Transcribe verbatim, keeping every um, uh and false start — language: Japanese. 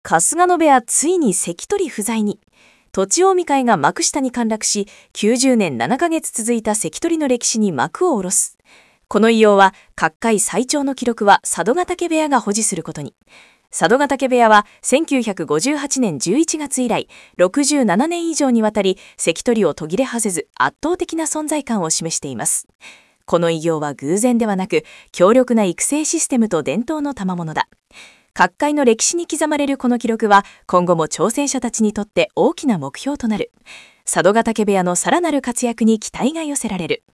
春日野部屋ついに関取不在に。栃近江会が幕下に陥落し、きゅうじゅうねんななかげつ続いた関取の歴史に幕を下ろす。この偉業は、各界最長の記録は佐渡ヶ嶽部屋が保持することに。佐渡ヶ嶽部屋はせんきゅうひゃくごじゅうはちねんじゅういちがつ以来、ろくじゅうななねん以上にわたり関取を途切れはせず圧倒的な存在感を示しています。この偉業は偶然ではなく、強力な育成システムと伝統の賜物だ。各界の歴史に刻まれるこの記録は、今後も挑戦者たちにとって大きな目標となる。佐渡ヶ嶽部屋のさらなる活躍に期待が寄せられる。